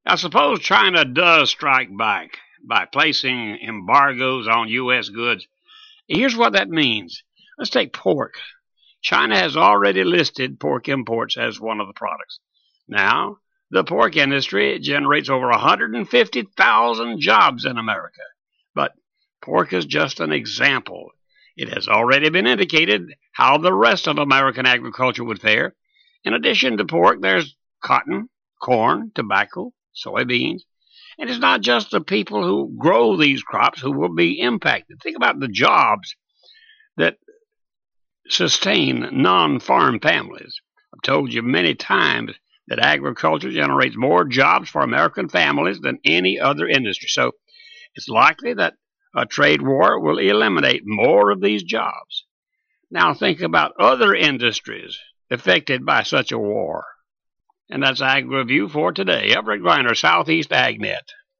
Now, suppose China does strike back by placing embargoes on U.S. goods. Here's what that means. Let's take pork. China has already listed pork imports as one of the products. Now, the pork industry generates over 150,000 jobs in America. But pork is just an example. It has already been indicated how the rest of American agriculture would fare. In addition to pork, there's cotton, corn, tobacco, soybeans. And it's not just the people who grow these crops who will be impacted. Think about the jobs that sustain non-farm families. I've told you many times that agriculture generates more jobs for American families than any other industry. So it's likely that a trade war will eliminate more of these jobs. Now think about other industries affected by such a war. And that's Ag Review for today. Everett Griner, Southeast AgNet.